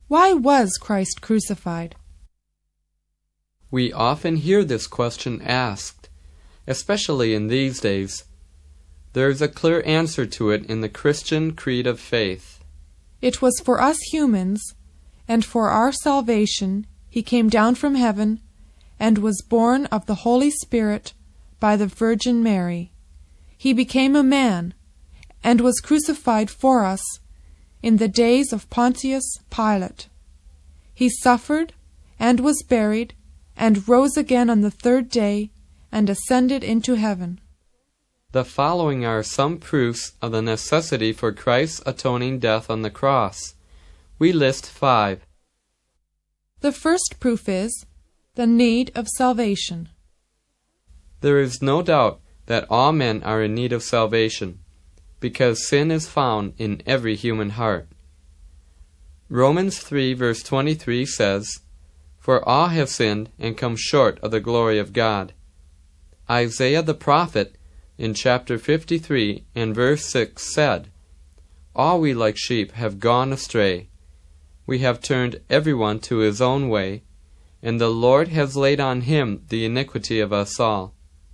Why was Christ crucified? We often hear this question asked, especially in these days. There is a clear answer to it in the Christian creed of faith. It was for us humans, and for our salvation, he came down from heaven and was born of the Holy Spirit by the Virgin Mary. He became a man and was crucified for us in the days of Pontius Pilate. He suffered and was buried and rose again on the third day and ascended into heaven. The following are some proofs of the necessity for Christ's atoning death on the cross. We list 5. The first proof is the need of salvation. There is no doubt that all men are in need of salvation, because sin is found in every human heart. Romans 3 verse 23 says, "For all have sinned and come short of the glory of God." Isaiah the prophet in chapter 53 and verse 6 said, "All we like sheep have gone astray. We have turned everyone to his own way, and the Lord has laid on him the iniquity of us all."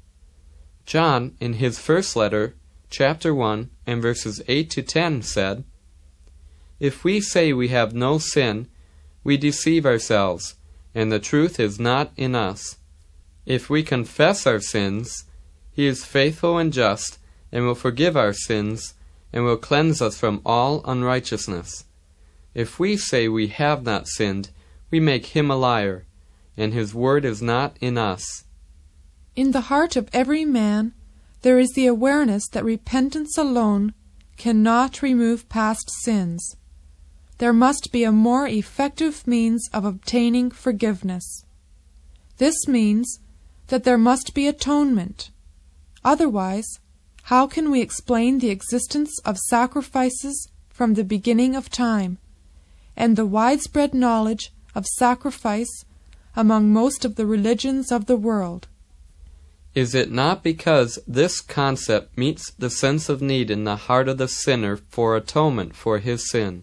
John, in his first letter, chapter 1 and verses 8 to 10 said, "If we say we have no sin, we deceive ourselves, and the truth is not in us. If we confess our sins, he is faithful and just, and will forgive our sins, and will cleanse us from all unrighteousness. If we say we have not sinned, we make him a liar, and his word is not in us." In the heart of every man, there is the awareness that repentance alone cannot remove past sins. There must be a more effective means of obtaining forgiveness. This means that there must be atonement. Otherwise, how can we explain the existence of sacrifices from the beginning of time, and the widespread knowledge of sacrifice among most of the religions of the world? Is it not because this concept meets the sense of need in the heart of the sinner for atonement for his sin?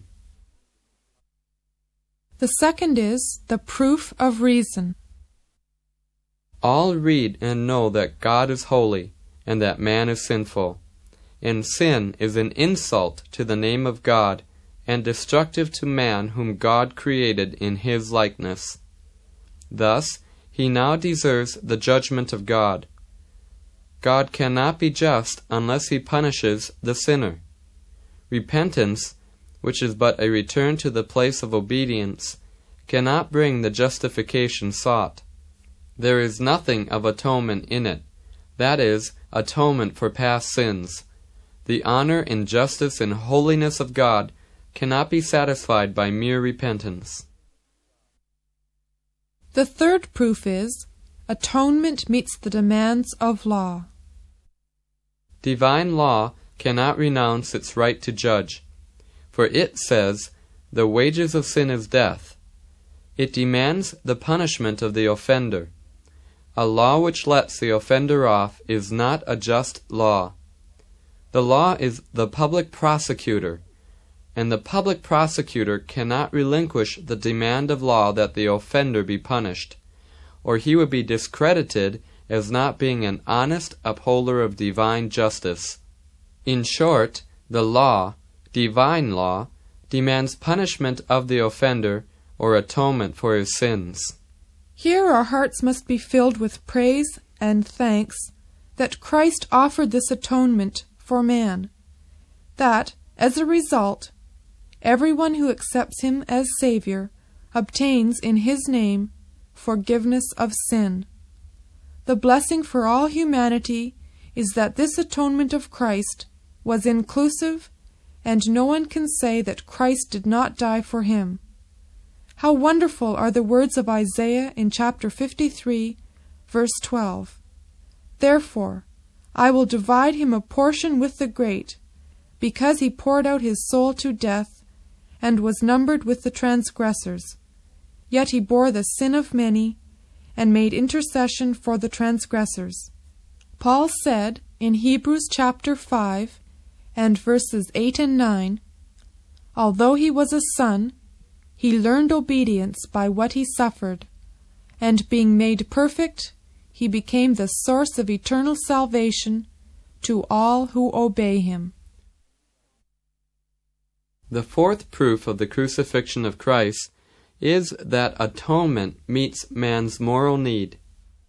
The second is the proof of reason. All read and know that God is holy, and that man is sinful, and sin is an insult to the name of God, and destructive to man whom God created in his likeness. Thus, he now deserves the judgment of God. God cannot be just unless he punishes the sinner. Repentance, which is but a return to the place of obedience, cannot bring the justification sought. There is nothing of atonement in it, that is, atonement for past sins. The honor and justice and holiness of God cannot be satisfied by mere repentance. The third proof is atonement meets the demands of law. Divine law cannot renounce its right to judge, for it says, "The wages of sin is death." It demands the punishment of the offender. A law which lets the offender off is not a just law. The law is the public prosecutor, and the public prosecutor cannot relinquish the demand of law that the offender be punished, or he would be discredited as not being an honest upholder of divine justice. In short, the law, divine law, demands punishment of the offender or atonement for his sins. Here our hearts must be filled with praise and thanks that Christ offered this atonement for man, that, as a result, everyone who accepts him as Savior obtains in his name forgiveness of sin. The blessing for all humanity is that this atonement of Christ was inclusive, and no one can say that Christ did not die for him. How wonderful are the words of Isaiah in chapter 53, verse 12. "Therefore, I will divide him a portion with the great, because he poured out his soul to death, and was numbered with the transgressors. Yet he bore the sin of many, and made intercession for the transgressors." Paul said in Hebrews chapter 5 and verses 8 and 9, "Although he was a son, he learned obedience by what he suffered, and being made perfect, he became the source of eternal salvation to all who obey him. The fourth proof of the crucifixion of Christ is that atonement meets man's moral need.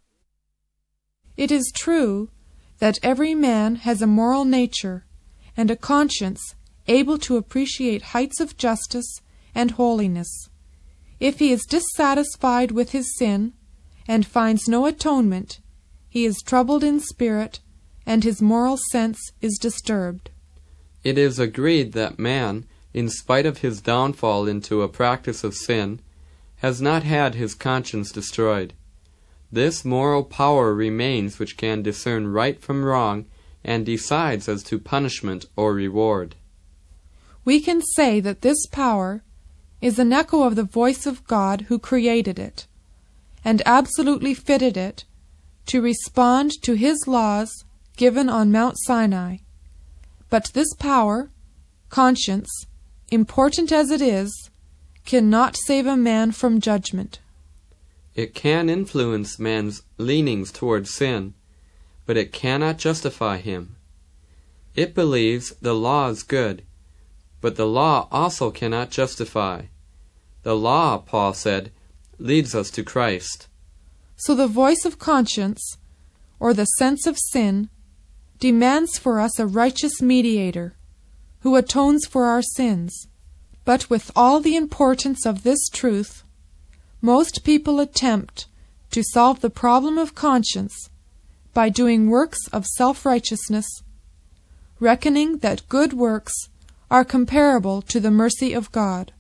It is true that every man has a moral nature and a conscience able to appreciate heights of justice and holiness. If he is dissatisfied with his sin and finds no atonement, he is troubled in spirit, and his moral sense is disturbed. It is agreed that man, in spite of his downfall into a practice of sin, has not had his conscience destroyed. This moral power remains which can discern right from wrong and decides as to punishment or reward. We can say that this power is an echo of the voice of God who created it, and absolutely fitted it to respond to his laws given on Mount Sinai. But this power, conscience, important as it is, cannot save a man from judgment. It can influence man's leanings toward sin, but it cannot justify him. It believes the law is good, but the law also cannot justify. The law, Paul said, leads us to Christ. So the voice of conscience, or the sense of sin, demands for us a righteous mediator, who atones for our sins. But with all the importance of this truth, most people attempt to solve the problem of conscience by doing works of self-righteousness, reckoning that good works are comparable to the mercy of God.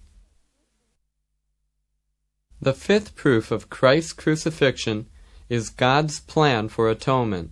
The fifth proof of Christ's crucifixion is God's plan for atonement.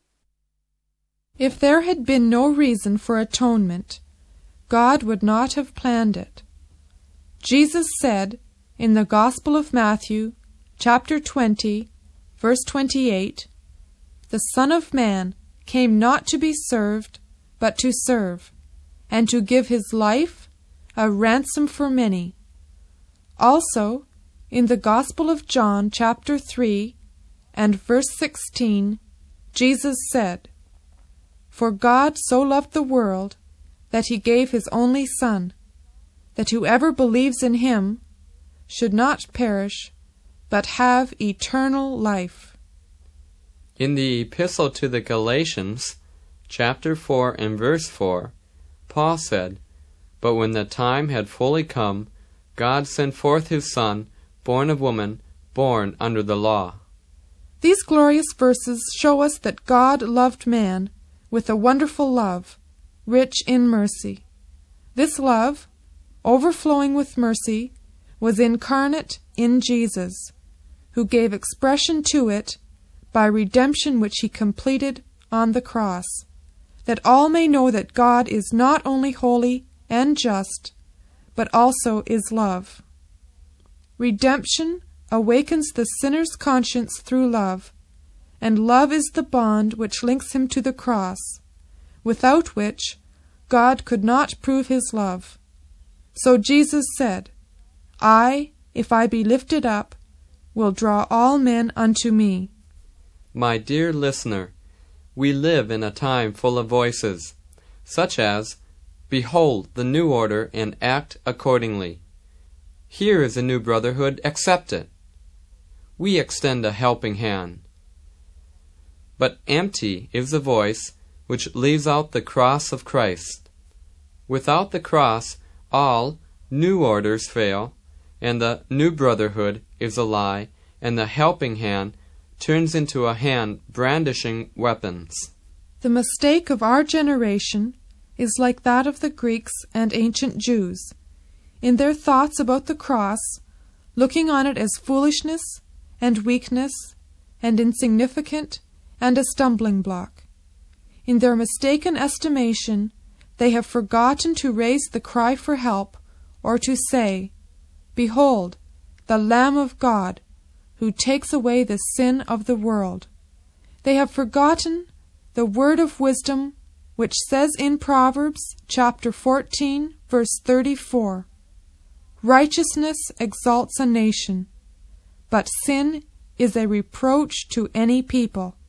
If there had been no reason for atonement, God would not have planned it. Jesus said in the Gospel of Matthew, chapter 20, verse 28, "The Son of Man came not to be served, but to serve, and to give his life a ransom for many." Also, in the Gospel of John, chapter 3, and verse 16, Jesus said, "For God so loved the world that he gave his only Son, that whoever believes in him should not perish, but have eternal life." In the Epistle to the Galatians, chapter 4 and verse 4, Paul said, "But when the time had fully come, God sent forth his Son, born of woman, born under the law." These glorious verses show us that God loved man with a wonderful love, rich in mercy. This love, overflowing with mercy, was incarnate in Jesus, who gave expression to it by redemption which he completed on the cross, that all may know that God is not only holy and just, but also is love. Redemption awakens the sinner's conscience through love, and love is the bond which links him to the cross, without which God could not prove his love. So Jesus said, "I, if I be lifted up, will draw all men unto me." My dear listener, we live in a time full of voices, such as, "Behold the new order and act accordingly." "Here is a new brotherhood, accept it." We extend a helping hand. But empty is the voice which leaves out the cross of Christ. Without the cross, all new orders fail, and the new brotherhood is a lie, and the helping hand turns into a hand brandishing weapons. The mistake of our generation is like that of the Greeks and ancient Jews, in their thoughts about the cross, looking on it as foolishness and weakness and insignificant and a stumbling block. In their mistaken estimation, they have forgotten to raise the cry for help, or to say, "Behold, the Lamb of God, who takes away the sin of the world." They have forgotten the word of wisdom which says in Proverbs chapter 14, verse 34, Righteousness exalts a nation, but sin is a reproach to any people.